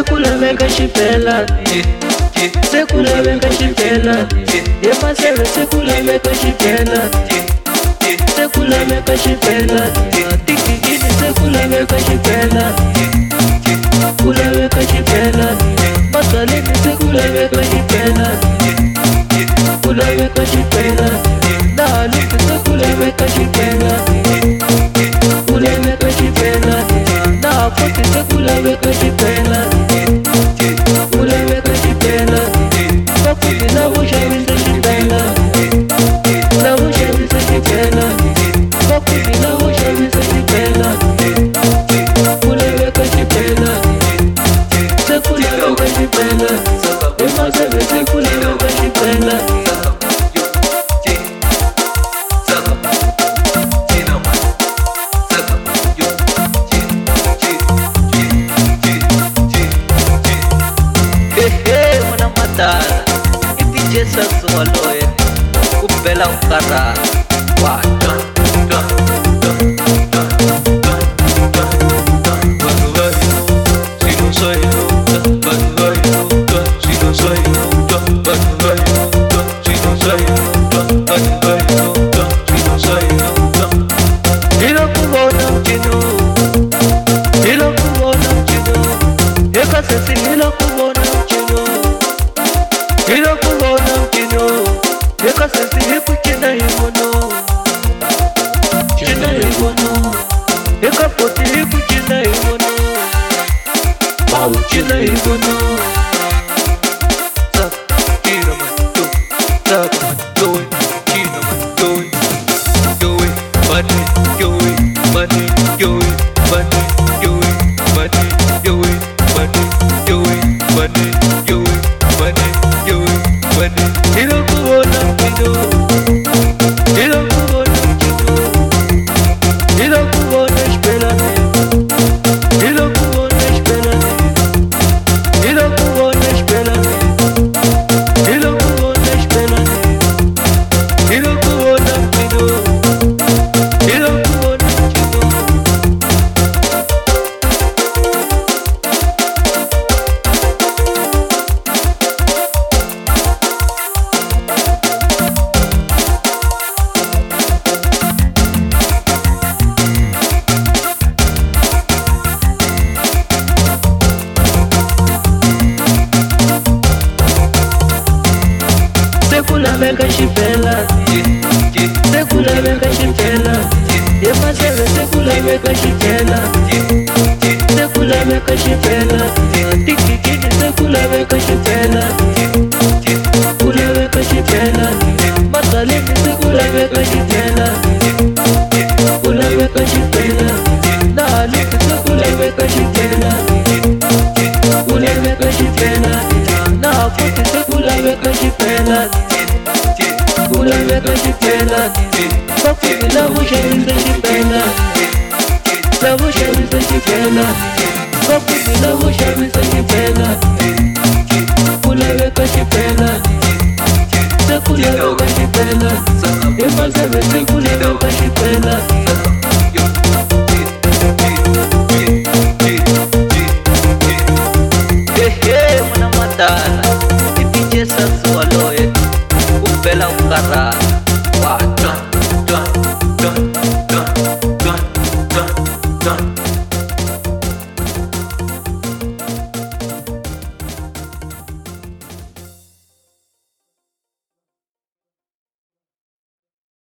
sekulaveka xibelani, sekulaveka xibelani, emaseve sekulaveka xibelani, sekulaveka xibelani, tikikini sekulaveka xibelani, kulaveka xibelani, masaleni sekulaveka xibelani, kulaveka xibelani, nahaliki sekulaveka xibelani, kulaveka xibelani, nahapoti sekulaveka xibelani, kulaveka xibelani, vakuti lavo xavisa xibelani, lavo xavisa xibelani, vakuti lavo xavisa xibelani, kulaveka xibelani, sekulaveka xibelani, emaseve sekulaveka xibelani. Jesus waloye kubela ukara wacha sekulaveka xibelani, sekulaveka xibelani, emaseve sekulaveka xibelani, sekulaveka xibelani, tikikini sekulaveka xibelani, kulaveka xibelani, masaleni sekulaveka xibelani, kulaveka xibelani, nahaliki sekulaveka xibelani, kulaveka xibelani, nahapoti sekulaveka xibelani, kulaveka xibelani, vakuti lavo xavisa xibelani, lavo xavisa xibelani, vakuti lavo xavisa xibelani, kulaveka xibelani, sekulaveka xibelani, emaseve sekulaveka xibelani.